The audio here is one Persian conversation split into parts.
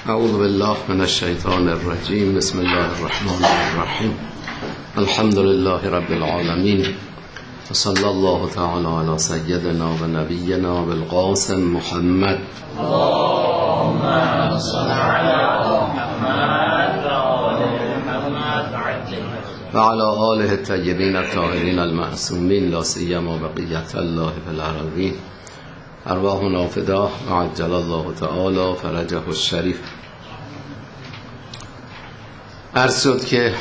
اعوذ بالله من الشیطان الرجیم. بسم الله الرحمن الرحیم. الحمد لله رب العالمین و صلی الله تعالی علی سیدنا و نبینا بالقاسم محمد. اللهم صل علی محمد و علی آله الطیبین الطاهرین المعصومین لا سیما بقیة الله فی الارضین. ارواحنا فداه و عجل الله تعالی فرجه الشریف. عرض شد که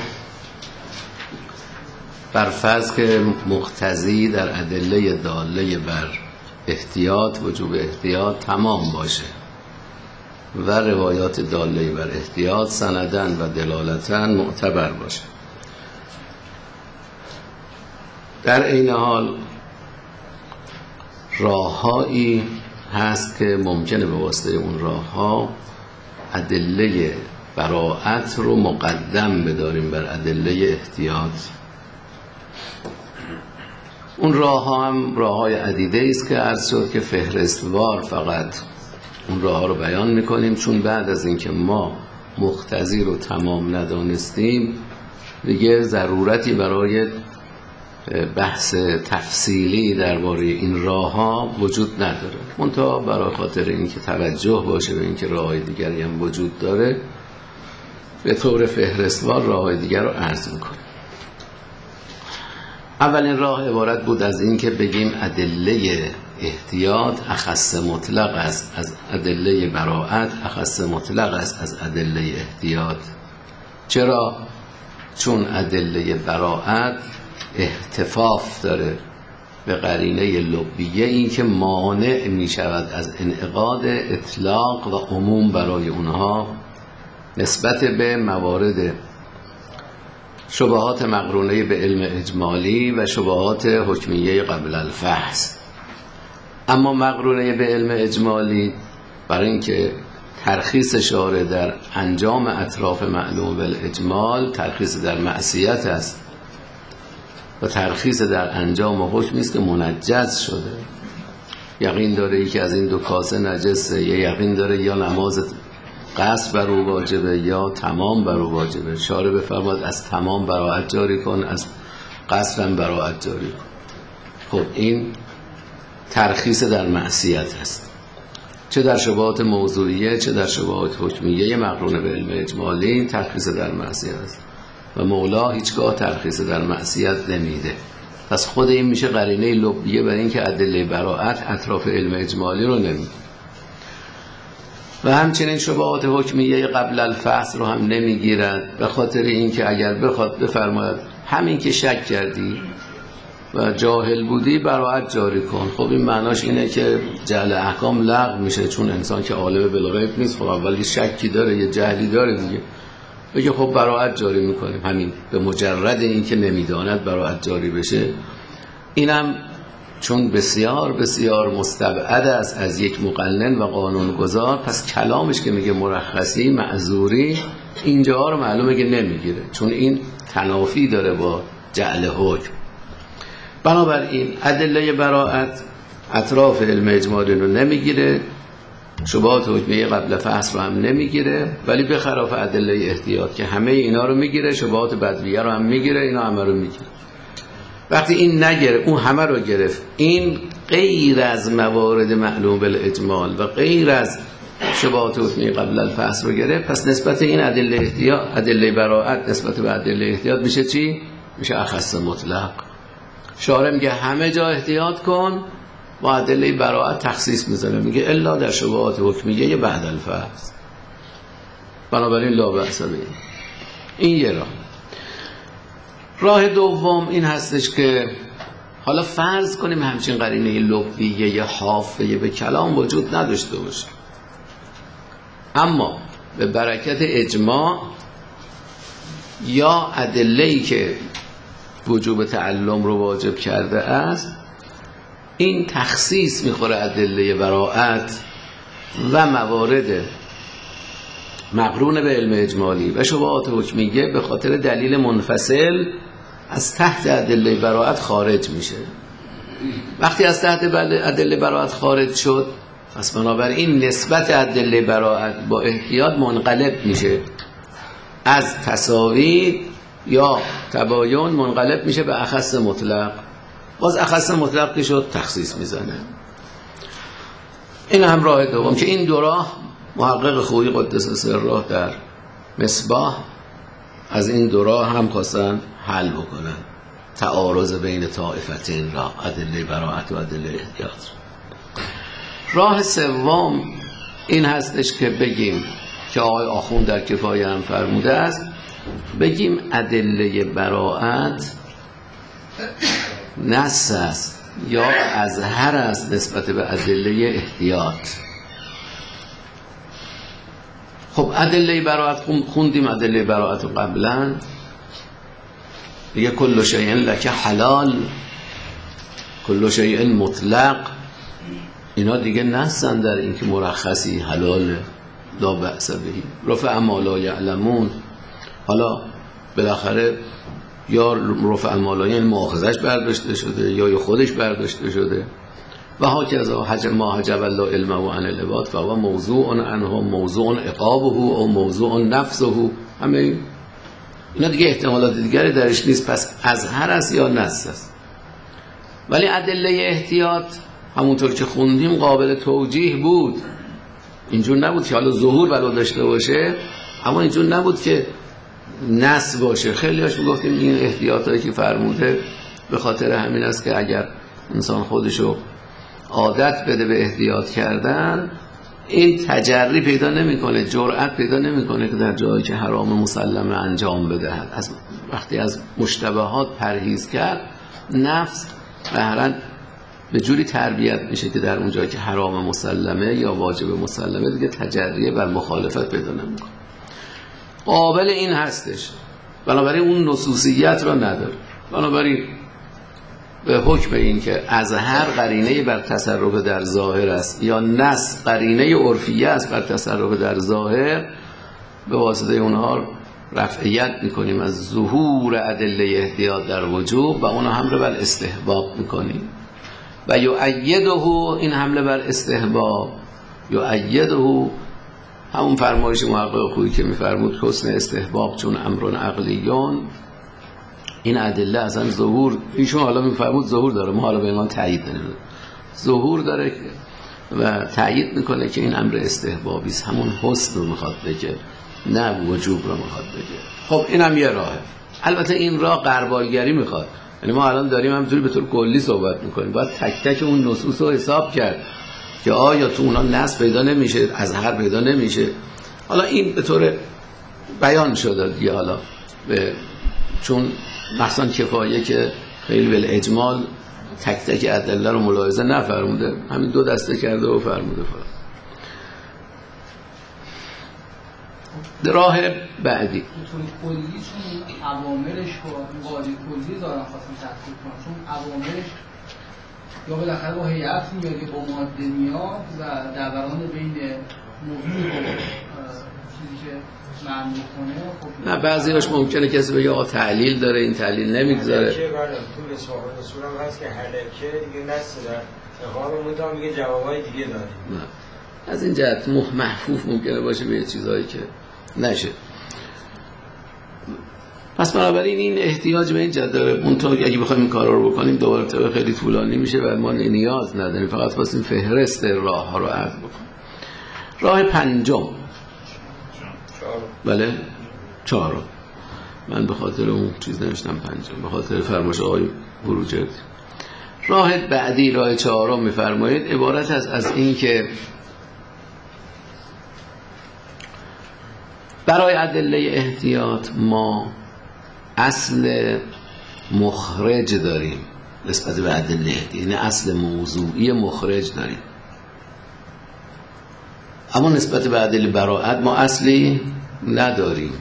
برفرض که مقتضی در ادله داله بر احتیاط، وجوب احتیاط تمام باشه و روایات داله بر احتیاط سندن و دلالتن معتبر باشه، در این حال راههایی هست که ممکنه به واسطه اون راهها ادله براءت رو مقدم بداریم بر ادله احتیاط. اون راهها هم راههای عدیده است که عرض شد که فهرستوار فقط اون راهها رو بیان میکنیم، چون بعد از اینکه ما مقتضی رو تمام ندانستیم دیگه ضرورتی برای بحث تفصیلی درباره این راهها وجود نداره. منتها برای خاطر اینکه توجه باشه به اینکه راههای دیگری هم وجود داره به طور فهرستوار راههای دیگر رو عرض میکنیم. اولین راه عبارت بود از اینکه بگیم ادله احتیاط اخص مطلق است از ادله براءت، اخص مطلق است از ادله احتیاط. چرا؟ چون ادله براءت احتفاف داره به قرینه لبیه، این که مانع می شود از انعقاد اطلاق و عموم برای اونها نسبت به موارد شبهات مقرونه به علم اجمالی و شبهات حکمیه قبل الفحص. اما مقرونه به علم اجمالی برای اینکه ترخیص شارع در انجام اطراف معلوم بالاجمال ترخیص در معصیت است و ترخیص در انجام حکمی است که منجز شده. یقین داره یکی از این دو کاسه نجسه، یا یقین داره یا نماز قصد بر او واجبه یا تمام بر او واجبه. شارع بفرماد از تمام براءت جاری کن، از قصد هم براءت جاری کن. خب این ترخیص در معصیت است، چه در شبهات موضوعیه چه در شبهات حکمیه مقرونه به علم اجمالی ترخیص در معصیت است و مولا هیچگاه ترخیص در معصیت نمیده. پس خود این میشه قرینه لبیه برای اینکه ادله براءت اطراف علم اجمالی رو نمیده. و همچنین شبهات حکمیه قبل الفحص رو هم نمیگیرد، به خاطر اینکه اگر بخواد بفرماید همین که شک کردی و جاهل بودی براءت جاری کن، خب این معناش اینه که جهل احکام لغو میشه، چون انسان که عالم بالغیب نیست، خب اول یه شکی داره یه جهلی داره دیگه، بگه خب براءت جاری میکنیم همین به مجرد اینکه نمیداند براءت جاری بشه. اینم چون بسیار بسیار مستبعد است از یک مقنن و قانونگذار، پس کلامش که میگه مرخصی معذوری اینجا رو معلومه که نمیگیره، چون این تنافی داره با جعل حکم. بنابراین ادله براءت اطراف علم اجمالی رو نمیگیره، شبهات حکمیه قبل فحص رو هم نمیگیره، ولی به خلاف ادله احتیاط که همه اینا رو میگیره، شبهات بدویه رو هم میگیره، اینا همه رو میگیره. وقتی این نگره اون همه رو گرفت، این غیر از موارد معلوم بالاجمال و غیر از شبهات حکمیه قبل الفحص رو گرفت، پس نسبت این ادله احتیاط، ادله براءت نسبت به ادله احتیاط میشه چی؟ میشه اخص مطلق. شارع میگه همه جا احتیاط کن، با ادله براءت تخصیص میزنه، میگه الا در شبهات حکمیه بعد الفحص. بنابراین لا بأس به این یه راه. راه دوم این هستش که حالا فرض کنیم همچین قرینه لبیه یا حافظه به کلام وجود نداشته باشه، اما به برکت اجماع یا ادله‌ای که وجوب تعلم رو واجب کرده است، این تخصیص میخوره ادله براءت و موارد مقرون به علم اجمالی و شبهات حکمیه به خاطر دلیل منفصل از تحت ادله براءت خارج میشه. وقتی از تحت ادله براءت خارج شد پس بنابراین نسبت ادله براءت با احتیاط منقلب میشه از تساوی یا تباین منقلب میشه به اخص مطلق. باز اخص مطلق که شد تخصیص میزنه. این هم راه دوم که این دو راه محقق خویی قدس سره در مصباح از این دو راه هم خواستن حل بکنن تعارض بین طائفتین را، ادله براءت و ادله احتیاط. راه سوم این هستش که بگیم که آقای آخوند در کفایه هم فرموده است، بگیم ادله براءت نص است یا اظهر است نسبت به ادله احتیاط. خب ادله براءت خوندیم، ادله براءت قبلا دیگه کل شیء لک حلال، کل شیء مطلق، اینا دیگه نصن در این که مرخصی حلاله لا بأس بهی، رفع ما لا یعلمون. حالا بالاخره یا رفع ما لا یعنی مؤاخذش برداشته شده یا خودش برداشته شده و هاکذا ما حجب الله علمه عن العباد فهو موضوع عنه، موضوع عقابه او موضوع نفسه. همه اینا دیگه احتمالات دیگری درش نیست. پس اظهر است یا نص است. ولی ادله احتیاط همونطور که خوندیم قابل توجیه بود. اینجور نبود که حالا ظهور ولو داشته باشه اما اینجور نبود که نص باشه. خیلی هاش میگفتیم این احتیاطایی که فرموده به خاطر همین است که اگر انسان خودشو عادت بده به احتیاط کردن این تجری پیدا نمیکنه، جرأت پیدا نمیکنه که در جایی که حرام مسلمه انجام بدهد. از وقتی از مشتبهات پرهیز کرد نفس بهرن به جوری تربیت میشه که در اون جایی که حرام مسلمه یا واجب مسلمه دیگه تجریه بر مخالفت پیدا نمیکنه. قابل این هستش، بنابراین اون نصوصیت را نداره. بنابراین به حکم این که اظهر قرینه بر تصرف در ظاهر است یا نص قرینه عرفیه است بر تصرف در ظاهر، به واسطه اونها رفعیت میکنیم از ظهور ادله احتیاط در وجوب و اون حمله بر استحباب میکنیم. و یؤیده این حمله بر استحباب، یؤیده همون فرمایش محقق خویی که میفرمود حسن استحباب چون امر عقلیون، این ادله اصلا ظهور، ایشون حالا میفرمود ظهور داره، ما حالا به ایمان تایید نمیدونیم، ظهور داره و تایید میکنه که این امر استحبابی است، همون حسن رو میخواد بگه نه وجوب رو میخواد بگه. خب اینم یه راهه. البته این راه غربالگری میخواد، یعنی ما الان داریم همینطوری به طور کلی صحبت میکنیم، باید تک تک اون نصوص رو حساب کرد که آیا تو اونا نص پیدا نمیشه، اظهر پیدا نمیشه. حالا این به طور بیان شده دیگه، حالا چون مثلا کفایه که خیلی بالاجمال تک تک ادله رو ملاحظه نفرموده، همین دو دسته کرده و فرموده فقط. راه بعدی چون کلی چون عواملش با قاعده کلی دارن خواستم تحقیق کنم، چون عواملش یا بالاخره با هیئت میاد یا با ماده میاد و دوران بین محیط و چیزی که معنی کنه. نه بعضی‌هاش ممکنه کسی بگه آقا تعلیل داره این تعلیل نمیگذاره. که بعد تو اصول هم هست که هلکه دیگه نست در اقامه مدام میگه جوابای دیگه داره. نه از این جهت محفوف ممکنه باشه به چیزایی که نشه. پس بنابراین این احتیاج به این جهت داره. اونطور اگه بخوایم این کارا رو بکنیم دوباره خیلی طولانی میشه و ما نیاز نداریم، فقط خواستیم فهرست راه ها رو عرض بکنیم. راه پنجم، بله 4، من به خاطر اون چیز نوشتم پنجم، به خاطر فرمایش آقای بروجردی. راه بعدی، راه 4 میفرمایید عبارت از این که برای ادله احتیاط ما اصل مخرج داریم نسبت به ادله احتیاط، یعنی اصل موضوعی مخرج داریم، اما نسبت به ادله براءت ما اصلی نداریم.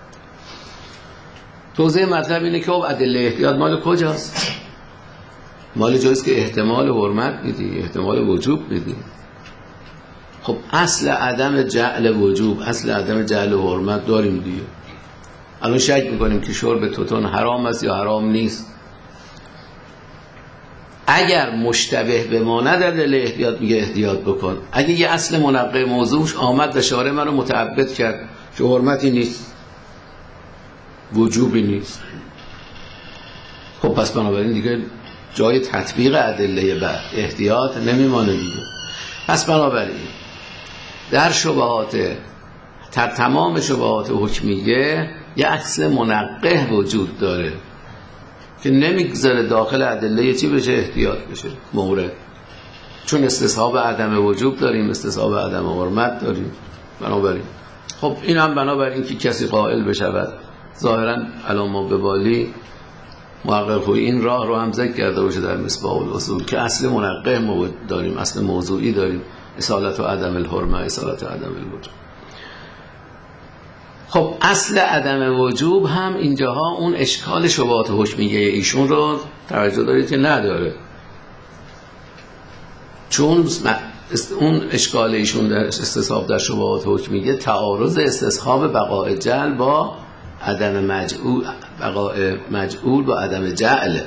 توضیح مطلب اینه که ادله احتیاط مال کجاست؟ مال جاییست که احتمال حرمت میدی، احتمال وجوب میدی. خب اصل عدم جعل وجوب، اصل عدم جعل حرمت داریم دیگه. الان شک میکنیم که شرب توتون حرام است یا حرام نیست. اگر مشتبه بماند ادله احتیاط میگه احتیاط بکن. اگه یه اصل منقه موضوعش آمد و شارع منو متعبد کرد که حرمتی نیست، وجوبی نیست، خب پس بنابراین دیگه جای تطبیق ادله به احتیاط نمیمانه دیگه. پس بنابراین در شبهات، در تمام شبهات حکمیه یه اصل منقه وجود داره که نمیگذاره داخل ادله چی بشه؟ احتیاط بشه مورد. چون استصحاب عدم وجوب داریم، استصحاب عدم حرمت داریم. بنابراین خب این هم بنابراین که کسی قائل بشود ظاهرا علامه ببالی محقق خویی این راه رو هم ذکر کرده باشه در مصباح الاصول که اصل منقه داریم، اصل موضوعی داریم، اصالت و عدم الحرمه، اصالت و عدم الوجوب. خب اصل عدم وجوب هم اینجاها اون اشکال شبهات حکمیه ایشون رو توجه دارید که نداره، چون اون اشکال ایشون در استصحاب در شبهات حکمیه تعارض استصحاب بقاء جعل با عدم مجعول، بقاء مجعول با عدم جعل.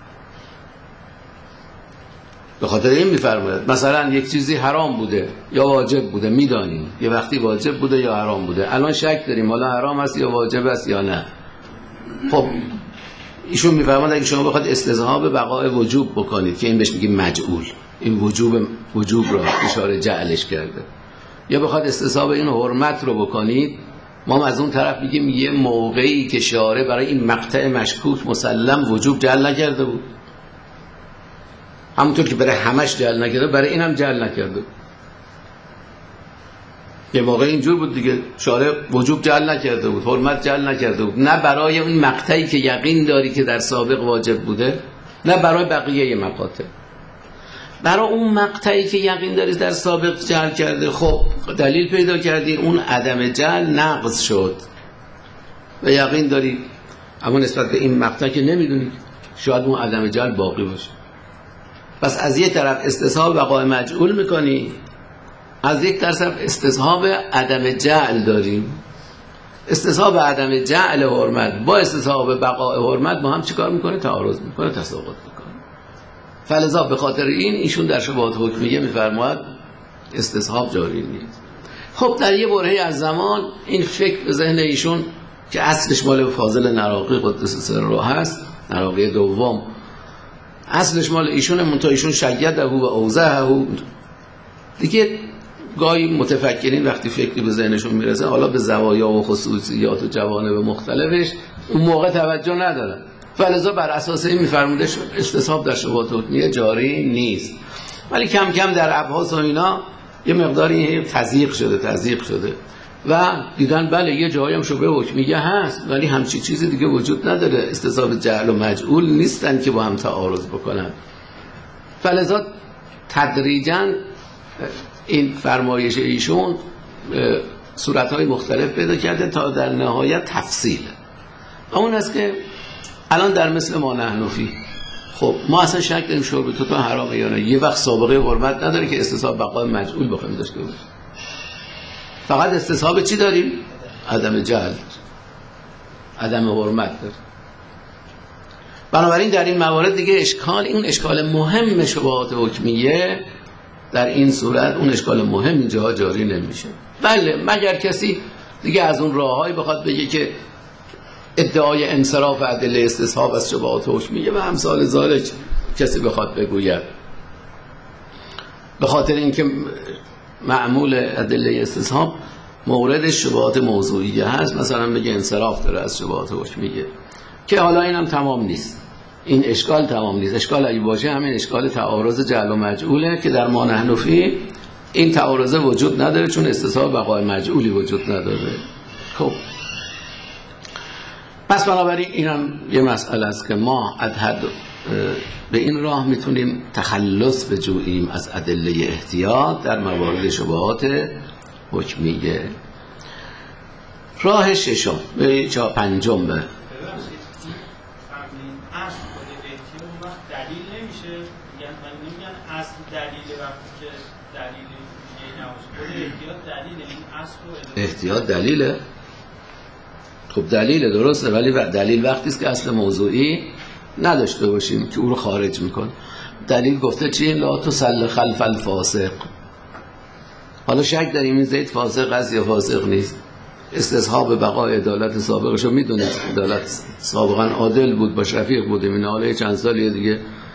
به خاطر این میفرماید مثلا یک چیزی حرام بوده یا واجب بوده، میدانیم یه وقتی واجب بوده یا حرام بوده، الان شک داریم حالا حرام است یا واجب است یا نه. خب ایشون میفرماید اگه شما بخواد استصحاب بقاء وجوب بکنید که این بهش میگیم مجعول، این وجوب را اشاره جعلش کرده، یا بخواد استصحاب این حرمت رو بکنید، ما از اون طرف میگیم یه موقعی که شارع برای این مقطع مشکوک مسلم وجوب جعل نکرده بود، همونطور که برای همش جعل نکرده برای این هم جعل نکرده. یه موقع اینجور بود دیگه، شارع وجوب جعل نکرده بود، حرمت جعل نکرده بود، نه برای اون مقطعی که یقین داری که در سابق واجب بوده، نه برای بقیه مقاطع. برای اون مقطعی که یقین داری در سابق جعل کرده، خب دلیل پیدا کردی اون عدم جعل نقض شد و یقین داری، اما نسبت به این مقطع که نمیدونی شاید اون عدم جعل باقی باشه. پس از یک طرف استصحاب بقاء مجعول میکنی، از یک طرف استصحاب عدم جعل داریم. استصحاب عدم جعل حرمت با استصحاب بقاء حرمت با هم چیکار میکنه؟ تعارض میکنه، تساقط میکنه. فلذا به خاطر این ایشون در شبهات حکمیه میفرماید استصحاب جاری نیست. خب در یه برهه‌ای از زمان این فکر به ذهن ایشون که اصلش مال فاضل نراقی قدس سره هست، نراقی دوم اصلش مال ایشونه، منتها ایشون شیده و اوضحه دیگه. گاهی متفکرین وقتی فکری به ذهنشون میرسه، حالا به زوایا و خصوصیات و جوانب مختلفش اون موقع توجه ندارن، فلذا بر اساس این میفرموده استصحاب در شبهات حکمیه جاری نیست. ولی کم کم در ابحاث و اینا یه مقداری تضییق شده و دیدن بله یه جایی هم شبهه حکمیه هست، ولی همچی چیزی دیگه وجود نداره، استصحاب جعل و مجعول نیستن که با هم تعارض بکنن. فلذا تدریجاً این فرمایش ایشون صورتهای مختلف پیدا کرده تا در نهایت تفصیل. اون است که الان در مثل ما نحنفی، خب ما اصلا شک داریم شرب تو حرامه یا نه، یه وقت سابقه حرمت نداره که استصحاب بقاء مجعول بخوایم داشته باشیم، فقط استصحاب چی داریم؟ عدم جهل، عدم حرمت داریم. بنابراین در این موارد دیگه این اشکال مهم شبهات حکمیه در این صورت، اون اشکال مهم اینجا جاری نمیشه. بله مگر کسی دیگه از اون راههایی بخواد بگه که ادعای انصراف ادله استصحاب از شبهات حکمیه و امثال ذالک کسی بخواد بگوید، به خاطر اینکه معمول ادله استصحاب مورد شبهات موضوعیه هست، مثلا بگه انصراف داره از شبهات حکمیه، که حالا اینم تمام نیست، این اشکال تمام نیست. اشکال اگه باشه همین اشکال تعارض جعل و مجعوله که در ما نحنفی این تعارض وجود نداره، چون استصحاب بقاء مجعولی وجود نداره. خب پس بنابراین اینم یه مسئله است که ما حد به این راه میتونیم تخلص بجوییم از ادله احتیاط در موارد شبهات حکمیه. راه ششم به پنجم به دلیل نمیشه، من نمیگن اصل دلیل وقتی که دلیل دیگه نباشه، احتیاط دلیله، این اصل رو احتیاط دلیله. خب دلیله درسته، ولی دلیل وقتی است که اصل موضوعی نداشته باشیم که او رو خارج میکنه. دلیل گفته چی؟ لا تسل خلف الفاسق. حالا شک داریم این زید فاسق است یا فاسق نیست. استصحاب بقای عدالت سابقشو میدونید، عدالت سابقا عادل بود، با شفیق بودیم، این حالا چند سالی دیگه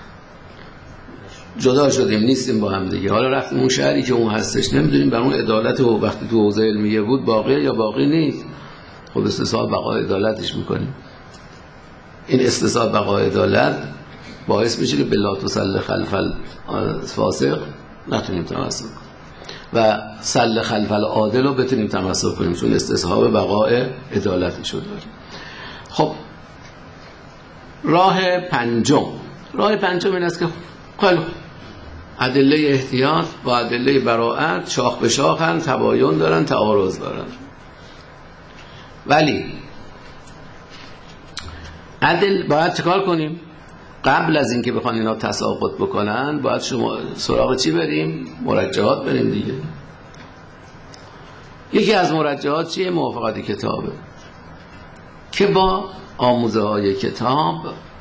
جدا شدیم، نیستیم با هم دیگه، حالا رفتیم اون شهری که اون هستش، نمیدونیم بر اون عدالت و وقتی تو حوزه علمیه بود باقی یا باقی نیست. خب استصحاب بقای عدالتش میکنیم. این استصحاب بقای عدالت باعث میشه که بلا تسل خلف الفاسق نتونیم تمسک کنیم و سل خلف العادل رو بتونیم تمسک کنیم، چون استصحاب بقای عدالتش رو داریم. خب راه پنجم این است که خیلی ادله احتیاط با ادله براءت شاخ به شاخن، تباین دارن، تعارض دارن، ولی باید چیکار کنیم؟ قبل از اینکه بخوان اینا تساقط بکنن باید شما سراغ چی بریم؟ مرجحات بریم دیگه. یکی از مرجحات چیه؟ موافقت کتابه که با آموزه های کتاب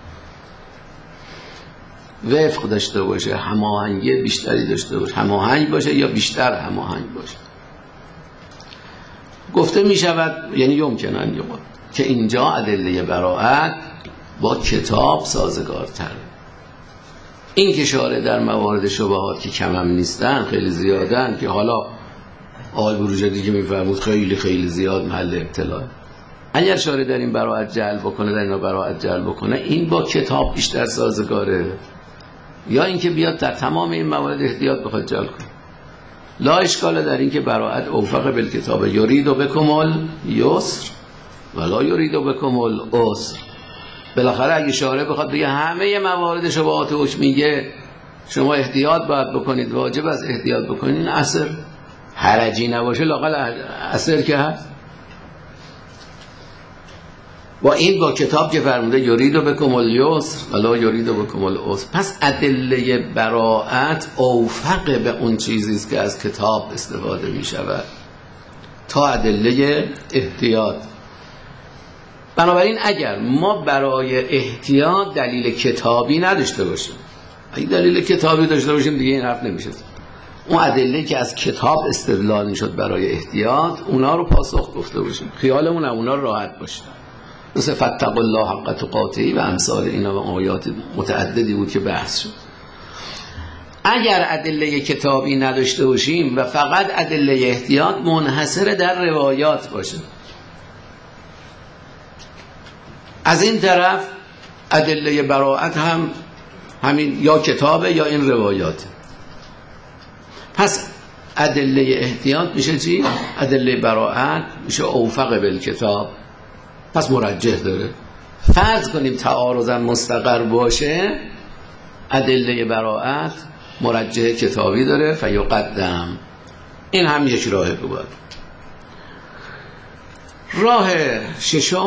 وفق داشته باشه، هماهنگی بیشتری داشته باشه، هماهنگ باشه یا بیشتر هماهنگ باشه. گفته می شود یعنی یمکنن یقول که اینجا ادله براءت با کتاب سازگارتره. این که شارع در موارد شبهات که کم هم نیستن، خیلی زیادن، که حالا آقای بروجردی که میفرمود خیلی خیلی زیاد محل ابتلاء، اگر شارع در این براءت جعل بکنه، در اینا براءت جعل بکنه، این با کتاب بیشتر سازگاره یا اینکه بیاد در تمام این موارد احتیاط بخواد جعل کنه. لا اشکال در این که براءت اوفق بالکتاب، یرید بکم الیسر ولا یرید بکم العسر. بالاخره اگه شارع بخواد بگه همه موارد شبهات حکم میگه شما احتیاط باید بکنید، واجب است احتیاط بکنید، این اثر حرجی نباشه، لااقل اثر که هست. و این با کتاب که فرموده یرید بکم الیسر ولا یرید بکم العسر، پس ادله براءت اوفق به اون چیزی است که از کتاب استفاده می شود تا ادله احتیاط. بنابراین اگر ما برای احتیاط دلیل کتابی نداشته باشیم، اگه دلیل کتابی داشته باشیم دیگه این حرف نمیشه. اون ادله که از کتاب استدلال میشد برای احتیاط، اونا رو پاسخ گفته باشیم، خیالمون اونا راحت باشه، مثل فاتقوا الله حق تقاته و امثال اینا و آیات متعددی بود که بحث شد. اگر ادله کتابی نداشته باشیم و فقط ادله احتیاط منحصر در روایات باشه، از این طرف ادله براءت هم همین یا کتابه یا این روایات، پس ادله احتیاط میشه چی؟ ادله براءت میشه اوفق بالکتاب، پس مرجح داره. فرض کنیم تعارضا مستقر باشه، ادله براءت مرجح کتابی داره، فیقدم. این هم یک راه بود. راه ششم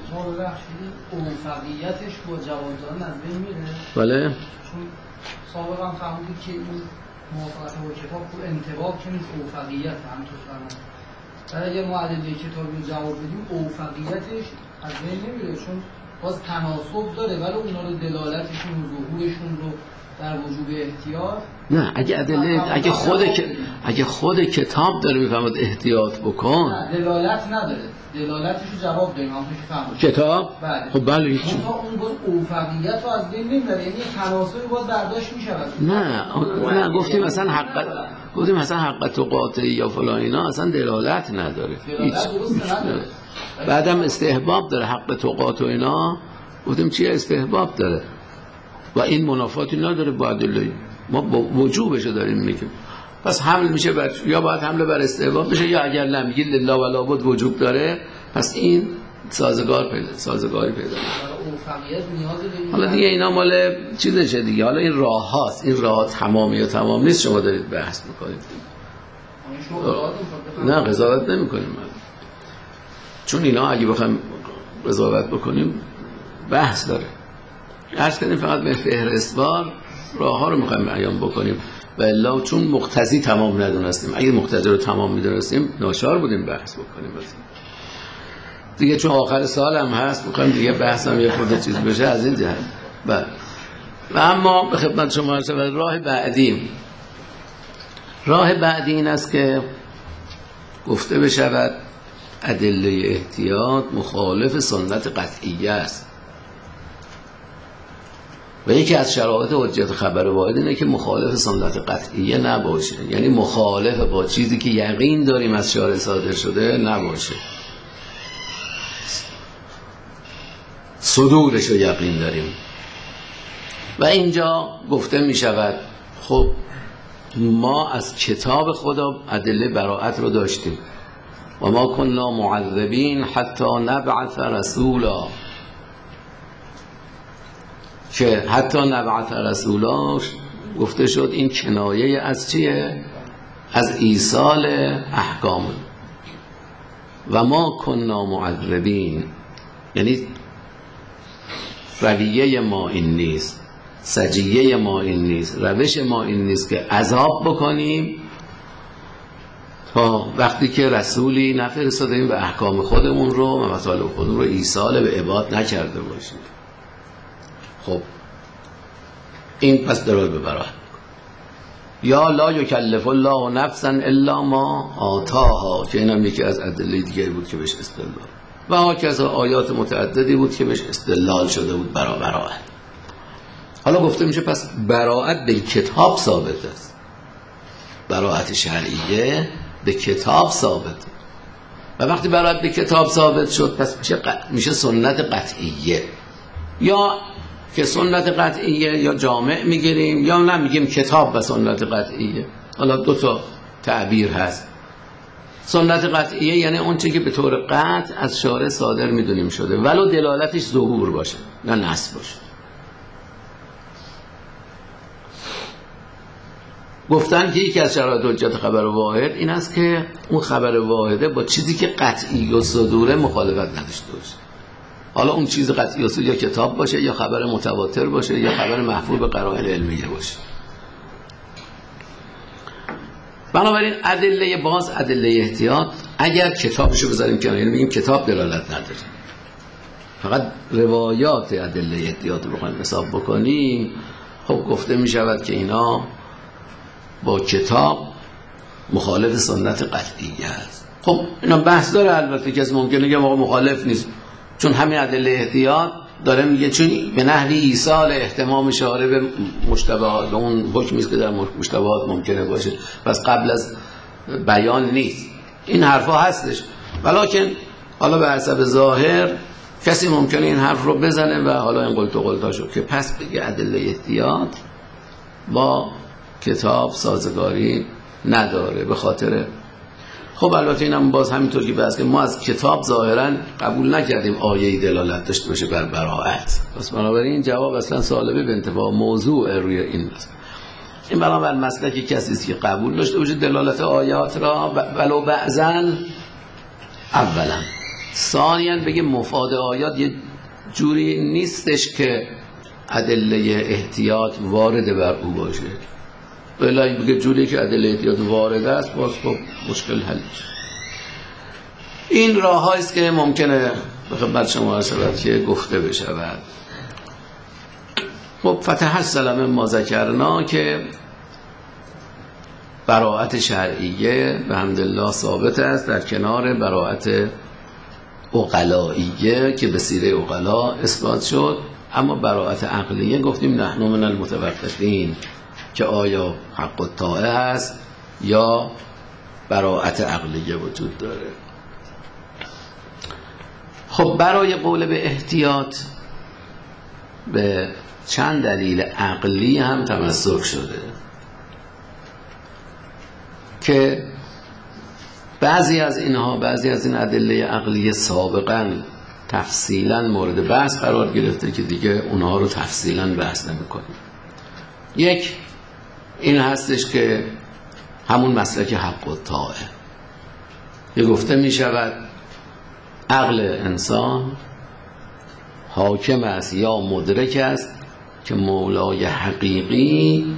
اوفقیتش با جواز دادن از بین میره. بله. چون سابقا فهمیدید که این موافقت با کتاب تو انطباق که نیست، اوفقیت هم تو فرمان. برای اگر ما ادله کتابی جواب بدیم اوفقیتش از بین نمیره، چون باز تناسب داره، ولی اونا رو دلالتشون و ظهورشون رو در وجوب احتیاط نه، اگه خود کتاب داره میفهمد احتیاط بکن، دلالت نداره، دلالتش رو جواب داریم همونطور که فهمید کتاب. بله. خب بله هیچ اون باز اوفقیت رو از بین نمیبره، یعنی تناسب باز برداشت میشود. نه گفتیم مثلا حق تقاطعی یا فلان اینا اصلا دلالت نداره، هیچ نداره. بعدم استحباب داره، حق تقاطع اینا گفتیم چیه؟ استحباب داره و این منافاتی نداره با ادله، ما با وجوبش داریم میگیم. پس حمل میشه یا باید حمله بر استحباب بشه، یا اگر نمیگی لله و لابد وجوب داره، پس این سازگاری پیدا حالا دیگه اینا مال چیزشه دیگه. حالا این راه هاست، این راه تمامی یا تمام نیست، شما دارید بحث میکنید. نه قضاوت نمیکنیم، چون اینا اگه بخوایم قضاوت بکنیم بحث داره. عرض کنیم فقط به فهرستوار راه ها رو میخوایم بیان بکنیم و الا چون مقتضی تمام ندونستیم، اگه مقتضی رو تمام میدونستیم ناچار بودیم بحث بکنیم دیگه، چون آخر سال هم هست میخوایم دیگه بحث هم یه خورده چیز بشه از این جهت. و اما به خدمت شما عرض شود راه بعدی این است که گفته بشود ادله احتیاط مخالف سنت قطعیه است و یکی از شرایط حجیت خبر واحد اینه که مخالف سنت قطعیه نباشه، یعنی مخالف با چیزی که یقین داریم از شارع صادر شده نباشه، صدورش رو یقین داریم. و اینجا گفته می شود خب ما از کتاب خدا ادله براءت رو داشتیم و ما کننا معذبین حتی نبعث رسولا، که حتی نبعث رسولا گفته شد این کنایه از چیه؟ از ایصال احکام. و ما کننا معذبین یعنی رویه ما این نیست، سجیه ما این نیست، روش ما این نیست که عذاب بکنیم تا وقتی که رسولی نفرستادیم و احکام خودمون رو و مطالب خودمون رو ایصال به عباد نکرده باشیم. خب این پس درال ببرد یا لا یکلف الله نفسا الا ما آتاها، که این هم یکی از ادله دیگه بود که بهش استدلال و هاکذا آیات متعددی بود که بهش استدلال شده بود برای براءت. حالا گفته میشه پس براءت به کتاب ثابت است، براءت شرعیه به کتاب ثابت، و وقتی براءت به کتاب ثابت شد پس میشه سنت قطعیه، یا که سنت قطعیه یا جامع میگیریم یا نمیگیم کتاب و سنت قطعیه. حالا دو تا تعبیر هست. سنت قطعیه یعنی اون چیزی که به طور قطع از شارع صادر میدونیم شده ولو دلالتش ظهور باشه نه نصب باشه. گفتن که یکی از شرایط حجت خبر واحد این است که اون خبر واحده با چیزی که قطعی و صدوره مخالفت نداشته باشه. حالا اون چیز قطعی و صدور یا کتاب باشه یا خبر متواتر باشه یا خبر محفوظ به قرائن علمیه باشه. بنابراین ادله احتیاط اگر کتابشو بذاریم کنار، یعنی میگیم کتاب دلالت نداره، فقط روایات ادله احتیاط رو بخوایم حساب بکنیم، خب گفته میشود که اینا با کتاب مخالف سنت قطعیه است. خب اینا بحث داره، البته کسی ممکنه بگه آقا مخالف نیست، چون همین ادله احتیاط داره میگه چون به نحوی ایصال اهتمام شارع به مشتبهات، اون حکمی است که در مشتبهات ممکنه باشه، پس قبل از بیان نیست. این حرفا هستش، ولکن حالا به حسب ظاهر کسی ممکنه این حرف رو بزنه و حالا این قلت و قلتاشو که پس بگه ادله احتیاط با کتاب سازگاری نداره به خاطر. خب البته اینم باز همینطور که بحث که ما از کتاب ظاهرا قبول نکردیم آیه دلالت داشته باشه بر براءت، پس بنابراین این جواب اصلا سالبه به انتفاع موضوع روی این است. این بنابراین مسلکی کسی است که قبول داشته باشه دلالت آیات را ولو بعضاً اولا، ثانیاً بگه مفاد آیات یه جوری نیستش که ادله احتیاط وارد بر او باشه، بلای بگه جوری که ادله احتیاط وارد است باز خب مشکل حل میشه. این راه است که ممکنه به خدمت شما عرض که گفته بشود. خب فتح السلام ما ذکرنا که براءت شرعیه به حمدالله ثابت است در کنار براءت عقلائیه که به سیره عقلا اثبات شد، اما براءت عقلیه گفتیم نحن من المتوقفین که آیا حق الطاعه هست یا براءت عقلیه وجود داره. خب برای قول به احتیاط به چند دلیل عقلی هم تمسک شده که بعضی از این ادله عقلی سابقا تفصیلا مورد بحث قرار گرفته که دیگه اونها رو تفصیلا بحث نمی‌کنیم. یک این هستش که همون مسلک حق الطاعه که گفته می شود عقل انسان حاکم است یا مدرک است که مولای حقیقی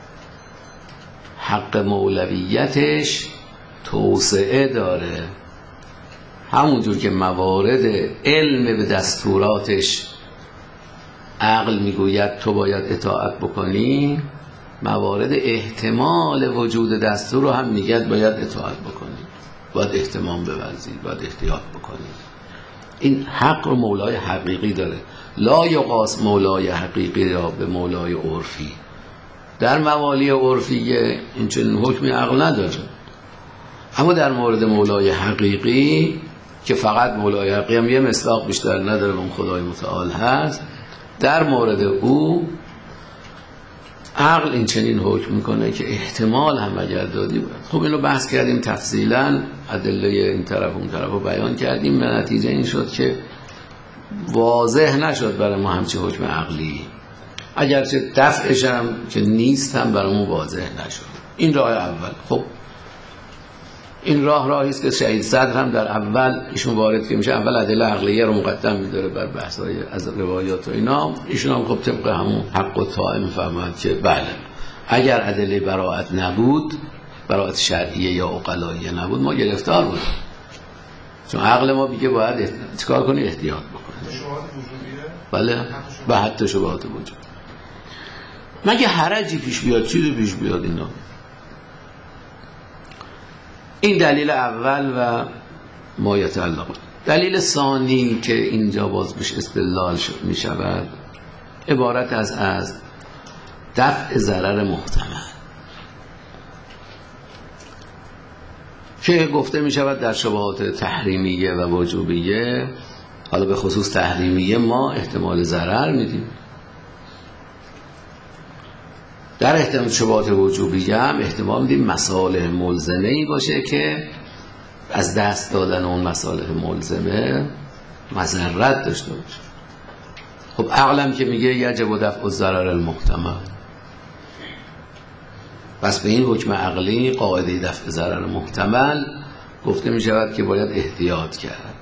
حق مولویتش توسعه داره، همونجور که موارد علم به دستوراتش عقل میگوید تو باید اطاعت بکنی، موارد احتمال وجود دستور رو هم میگه باید اطاعت بکنی، باید اهتمام بورزید، باید احتیاط بکنید. این حق رو مولای حقیقی داره. لا یقاس مولای حقیقی یا به مولای عرفی. در موالی عرفیه این چنین حکمی عقل نداره، اما در مورد مولای حقیقی که فقط مولای حقیقی هم یه مصداق بیشتر نداره، اون خدای متعال هست، در مورد او عقل این چنین حکم میکنه که احتمال هم اگر دادی باید. خب اینو بحث کردیم تفصیلا، ادله این طرف اون طرف رو بیان کردیم و نتیجه این شد که واضح نشد برای ما همچه حکم عقلی، اگرچه دفعش هم که نیست هم برای ما واضح نشد. این راه اول. خب این راهی است که شهید صدر هم در اول ایشون وارد که میشه، اول ادله عقلیه رو مقدم میذاره بر بحث‌های از روایات و اینا. ایشون هم خب طبق همون حق و طاعه میفهمند که بله اگر ادله براءت نبود، براءت شرعیه یا عقلاییه نبود، ما گرفتار بودیم، چون عقل ما میگه باید چیکار کنی؟ احتیاط بکنی. بله به حتی شبهات وجود. مگه حرجی پیش بیاد، چیزی پیش بیاد اینا. این دلیل اول و ما یتعلق. دلیل ثانی که اینجا باز بهش استدلال می شود عبارت از دفع ضرر محتمل که گفته می شود در شبهات تحریمیه و وجوبیه، حالا به خصوص تحریمیه ما احتمال ضرر میدیم، در احتمال شبهات وجوبیه هم احتمال میدیم مصالح ملزمه‌ای باشه که از دست دادن اون مصالح ملزمه مضرت داشته باشه. خب عقلم که میگه یجب دفع الضرر المحتمل، پس به این حکم عقلی قاعده دفع ضرر محتمل گفته می شود که باید احتیاط کرد.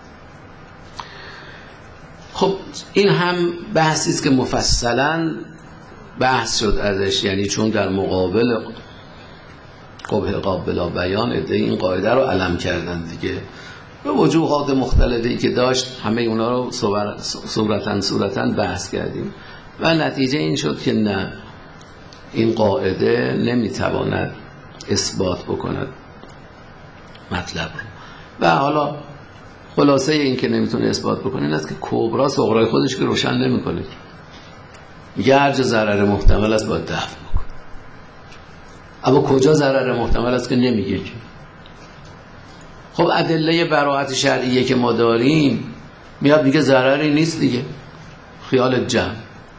خب این هم بحثی است که مفصلا بحث شد ازش، یعنی چون در مقابل قبح قابل بیان ادعای این قاعده رو علم کردن دیگه، به وجوهات مختلفی که داشت همه اونا رو صورتاً بحث کردیم و نتیجه این شد که نه، این قاعده نمیتواند اثبات بکند مطلب. و حالا خلاصه این که نمیتونه اثبات بکنه این است که کبرا صغرای خودش که روشن نمیکنه، میگه هر جا ضرر محتمل است باید دفع بکن، اما کجا ضرر محتمل است که نمیگه که. خب ادله براءت شرعیه که ما داریم میاد میگه ضرری نیست دیگه، خیال جمع.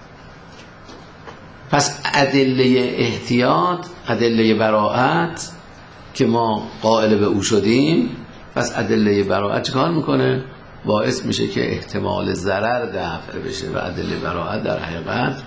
پس ادله احتیاط، ادله براءت که ما قائل به او شدیم، پس ادله براءت چه کار میکنه؟ باعث میشه که احتمال ضرر دفع بشه و ادله براءت در حقیقت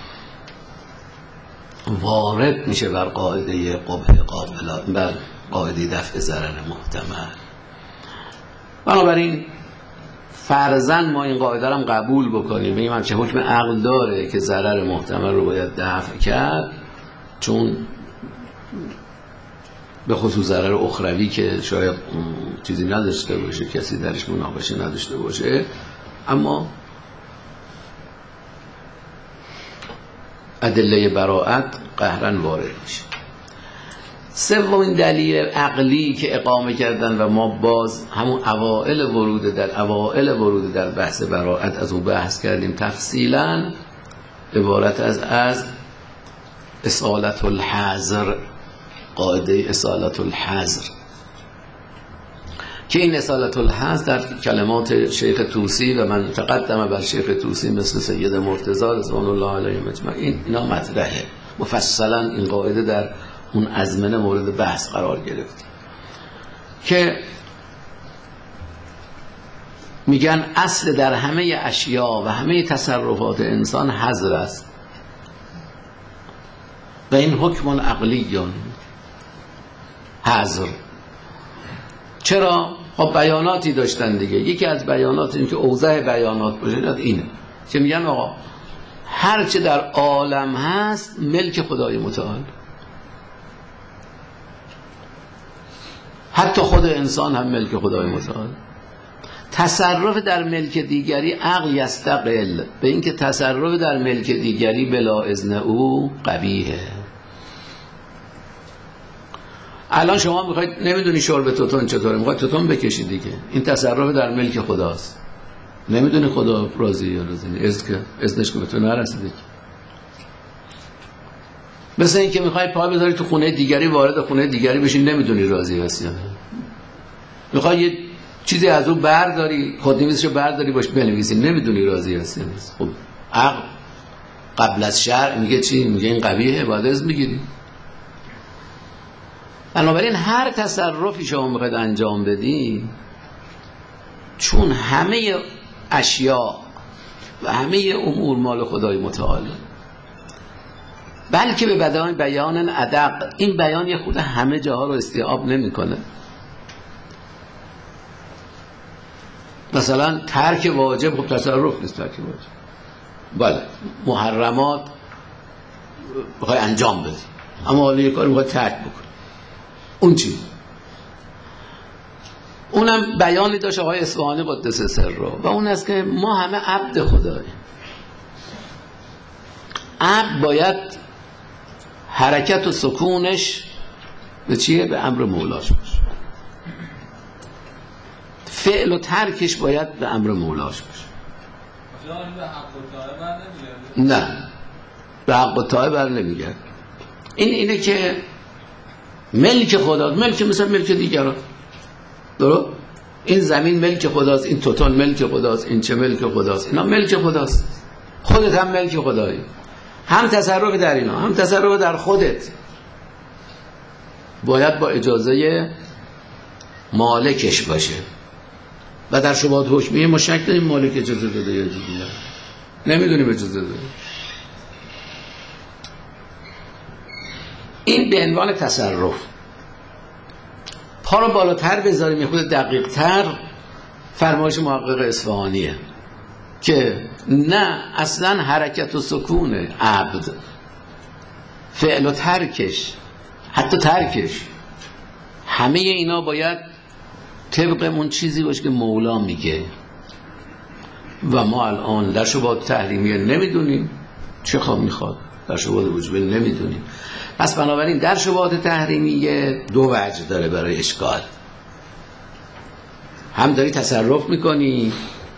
وارد میشه بر قاعده قبح قابل، بر قاعده دفع ضرر محتمل. بنابراین فرضاً ما این قاعده رو هم قبول بکنیم، بگیم همچه حکم عقل داره که ضرر محتمل رو باید دفع کرد، چون به خصوص ضرر اخروی که شاید چیزی نداشته باشه، کسی درش مناقشه نداشته باشه، اما ادله براءت قهرن وارد میشه. سومین دلیل عقلی که اقامه کردن و ما باز همون اوائل ورود در بحث براءت از اون بحث کردیم تفصیلا، عبارت از اصالت الحذر، قاعده اصالت الحذر، که این اصالت الحذر در کلمات شیخ طوسی و من تقدم بر شیخ طوسی مثل سید مرتضی رضوان الله علیه مجمعین اینا مطرحه، مفصلا این قاعده در اون ازمنه مورد بحث قرار گرفت که میگن اصل در همه اشیا و همه تصرفات انسان حذر است و این حکم عقلیون حذر. چرا؟ خب بیاناتی داشتن دیگه، یکی از بیانات این که اوضح بیانات باشه اینه که میگن آقا هرچه در عالم هست ملک خدای متعال، حتی خود انسان هم ملک خدای متعال. تصرف در ملک دیگری عقل یستقل به اینکه تصرف در ملک دیگری بلا اذن او قبیحه. الان شما میخواید نمیدونی شرب توتون چطوره، میخواید توتون بکشید دیگه، این تصرف در ملک خداست، نمیدونی خدا راضی یا راضی نیست، اذنش که به تو نرسیده. مثل این که میخوای پا بذاری تو خونه دیگری، وارد خونه دیگری بشی، نمیدونی راضی هستی یا نه. میخوای یه چیزی از اون برداری، خودنویسشو برداری باش بنویسی، نمیدونی راضی هستی یا نه. خب عقل قبل از شرع میگه چی؟ میگه این قبیحه، باید اذن بگیری. بنابراین هر تصرفی شما میخواید انجام بدی، چون همه اشیاء و همه امور مال خدای متعال، بلکه به بیان ادق، این بیان یه خود همه جاها رو استیعاب نمیکنه. مثلا ترک واجب خب تصرف نیست، ترک واجب بله، محرمات بخوای انجام بدی، اما حالا یه کاری میخوای ترک بکن، اون چی؟ اونم بیانی داشت آقای اصفهانی قدس سره، و اون است که ما همه عبد خداییم. عبد باید حرکت و سکونش به چیه؟ به امر مولاش باشه. فعل و ترکش باید به امر مولاش باشه. نه، به حق و طاعه بر نمیگرد. اینه که ملک خداست، ملک مثل ملک دیگران. درست؟ این زمین ملک خداست، این توتون ملک خداست، این چه ملک خداست، اینا ملک خداست. خودت هم ملک خدایی، هم تصرف در اینا، هم تصرف در خودت باید با اجازه مالکش باشه. و در شبهات حکمیه ما شک داریم مالک اجازه داده یا اجازه نداده، نمیدونیم اجازه داده. این به عنوان تصرف. پا رو بالاتر بذاریم یه خود دقیق تر، فرمایش محقق اصفهانیه که نه، اصلا حرکت و سکون عبد، فعل و ترکش، حتی ترکش، همه اینا باید طبق اون چیزی باشه که مولا میگه. و ما الان در شبهات تحریمیه نمیدونیم چه خواه میخواد، در شبهات وجوبه نمیدونیم. پس بنابراین در شبهات تحریمیه دو وجه داره برای اشکال. هم داری تصرف میکنی،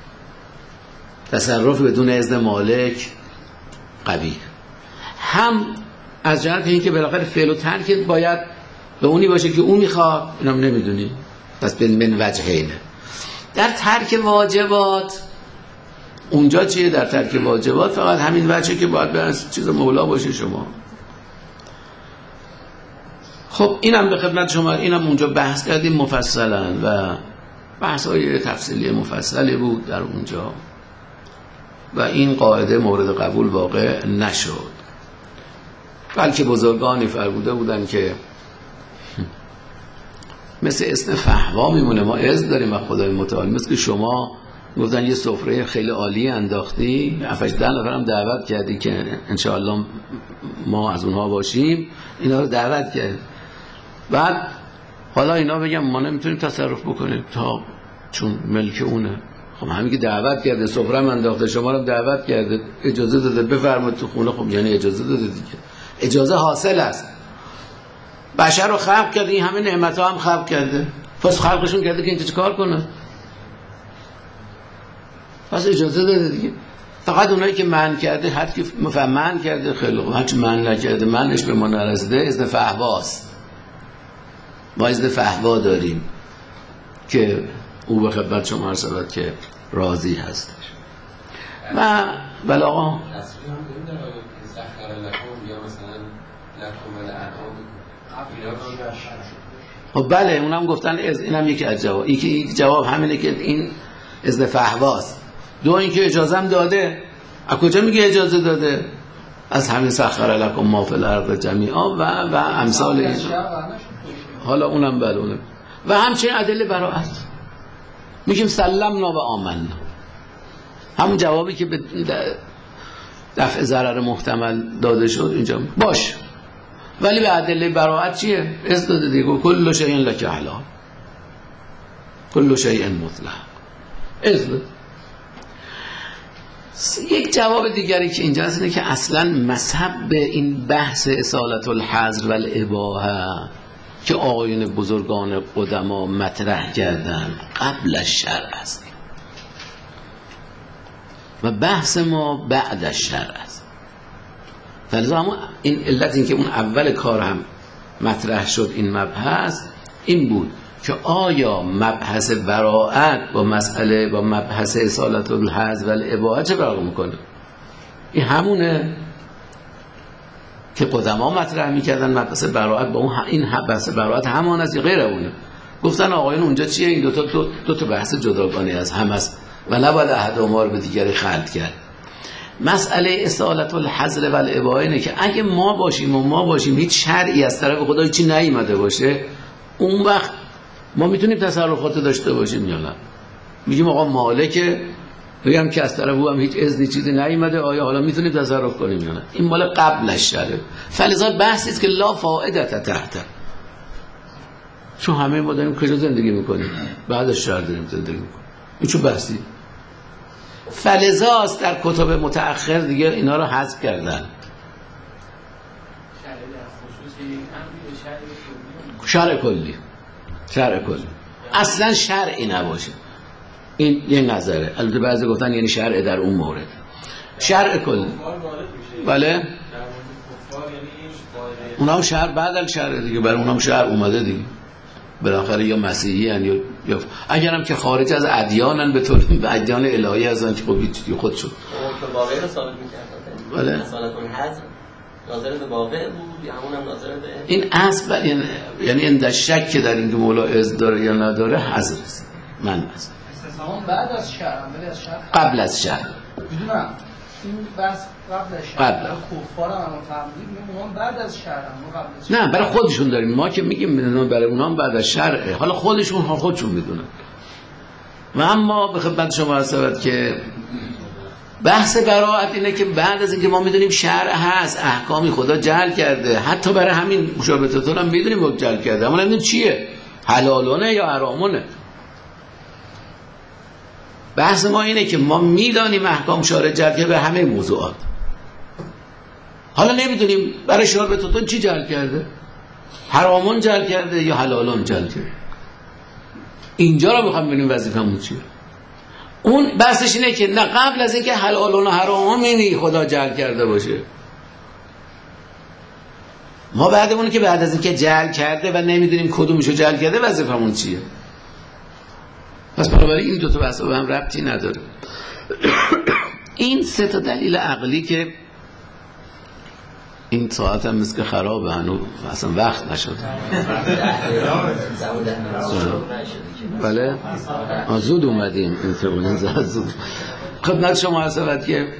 تصرف بدون اذن مالک قبیح، هم از جهت اینکه بالاخره فعل و ترکت باید به اونی باشه که اون میخواد، اینم نمیدونی. پس من وجهینه. در ترک واجبات اونجا چیه؟ در ترک واجبات فقط همین وجهه که باید به چیز مولا باشه شما. خب اینم به خدمت شما، اینم اونجا بحث کردیم مفصلا و بحث‌های تفصیلی مفصلی بود در اونجا و این قاعده مورد قبول واقع نشد. بلکه بزرگانی فرموده بودن که مثل اسم فهوا میمونه، ما اذن داریم و خدای متعال. مثل که شما گفتن یه سفره خیلی عالی انداختی، 7-10 نفرم دعوت کردی که انشاءالله ما از اونها باشیم، اینا رو دعوت کرد. بعد حالا اینا بگم ما نمیتونیم تصرف بکنیم تا چون ملک اونه. خب همین که دعوت کرده، سفره هم انداخته، شما رو دعوت کرده، اجازه داده بفرمایید تو خونه، خب یعنی اجازه داده دیگه، اجازه حاصل است. بشر رو خلق کرده، این همه نعمت ها هم خلق کرده، پس خلقشون کرده که اینجا چه کار کنن، پس اجازه داده دیگه. فقط اونایی که منع کرده، هر کی منع کرده خیلی خوب، هرچی منع نکرده، منعش به ما نرسیده، اذن فهواست. ما اذن فهوا داریم که او به خدمت شما عرض که راضی هستش. و بله آقا خب بله اونم گفتن اینم یکی از جواب. یک جواب همینه که این اذن فهواست. دو اینکه اجازه هم داده. از کجا میگه اجازه داده؟ از همین سخر لکم ما فی الارض جمیعا و امثال این. حالا اونم بله اونم. و همچنین ادله براءت میگیم سلمنا و آمنا، همون جوابی که به دفع ضرر محتمل داده شد اینجا باش، ولی به ادله براءت چیه؟ اذن داده دیگه، کل شیء لک حلال، کل شیء مطلق. اذن. یک جواب دیگری که اینجا هست اینه که اصلا مذهب به این بحث اصالت الحظر و الاباحه که آقایون بزرگان قدما مطرح کردن قبل از شرع است و بحث ما بعد از شرع است. فلذا همون این علت این که اون اول کار هم مطرح شد این مبحث این بود که آیا مبحث براءت با مسئله با مبحث اصالت الحظر و الاباحه چه فرق میکنه؟ این همونه که قدما مطرح میکردن مبحث براءت با اون این بحث براءت همان است یا غیر اونه؟ گفتن آقایون اونجا چیه؟ این دو تا بحث جداگانه از هم است و نباید احدهما رو به دیگری خلط کرد. مسئله اصالت الحظر و الاباحه اینه که اگه ما باشیم هیچ شرعی از طرف خدا هیچی نیامده باشه، اون وقت ما میتونیم تصرفات داشته باشیم یا نه؟ میگیم آقا مالکه، بگم که از طرف او هم هیچ اذنی چیزی نیامده، آیا حالا میتونیم تصرف کنیم یا نه؟ این مال قبل از شرع. فلذا بحثی است که لا فائده تحت، چون همه ما داریم کجا زندگی میکنیم؟ بعد از شرع داریم زندگی میکنیم. این چه بحثی؟ فلذا است در کتب متأخر دیگه اینا رو حذف کردن. شرع کلی اصلا شرعی نباشه، این یه نظره. البته بعضی گفتن یعنی شرع در اون مورد شرع کلی. بله اونا هم شرع بعد از شرع دیگه، برای اونا هم شرع اومده دیگه بالاخره، یا مسیحی ان یا اگرم که خارج از ادیانن به طور ادیان الهی هستن که خب خود شد واقعی رو ثابت می‌کردن. بله اصالت الحظر ناظر به واقع بود یا همون هم ناظر به این اصل، یعنی این شک که در این که مولا اذن داره یا نداره حظر است. من است استثناء بعد از شرع، ولی از شرع قبل از شرع. میدونم این بس قبل از شرع کفار هم فهمیدیم اونم بعد از شرع ما قبل از شرع. نه برای خودشون داریم، ما که میگیم برای اونام بعد از شرع، حالا خودشون میدونن. و اما به خدمت شما عرض شود که بحث براءت اینه که بعد از اینکه ما میدونیم شرع هست، احکامی خدا جعل کرده، حتی برای همین مشابهتون هم میدونیم جعل کرده، اما نمیدونیم چیه، حلالونه یا حرامونه. بحث ما اینه که ما میدانیم احکام شارع جعل کرده به همه موضوعات، حالا نمیدونیم برای شاربتون چی جعل کرده، حرامون جعل کرده یا حلالون جعل کرده. اینجا رو میخوام ببینیم وظیفمون چیه. اون بحثش اینه که نه قبل از اینکه حلالون و حرامون اینی خدا جعل کرده باشه، ما بعدمون که بعد از اینکه جعل کرده و نمیدونیم کدومشو جعل کرده وظیفمون چیه. پس بنابراین این دو تا بحث به هم ربطی نداره. این سه تا دلیل عقلی که این ساعت هم مثل که خرابه، هنوز اصلا وقت نشد. بله زود اومدیم، این تربولین زود. خدمت شما عرض که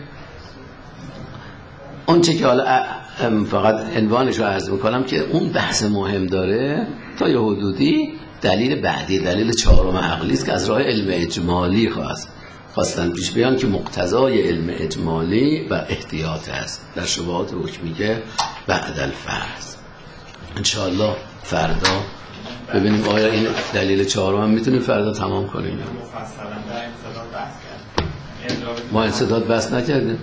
اون چه که حالا فقط عنوانش رو عرض میکنم که اون بحث مهم داره تا یه حدودی. دلیل بعدی، دلیل چهارم عقلی است که از راه علم اجمالی خواستن پیش بیان که مقتضای علم اجمالی و احتیاط است در شبهات حکمیه بعد الفرض. انشاءالله فردا ببینیم آیا این دلیل چهارم هم میتونیم فردا تمام کنیم. ما انسداد بحث نکردیم.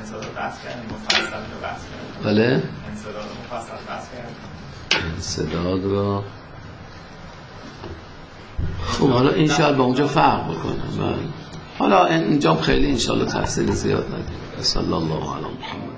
بله انسداد رو خب حالا انشاءالله با اونجا فرق بکنم. حالا اینجا خیلی انشاءالله تفصیل زیاد ندیم. صلی الله علی محمد.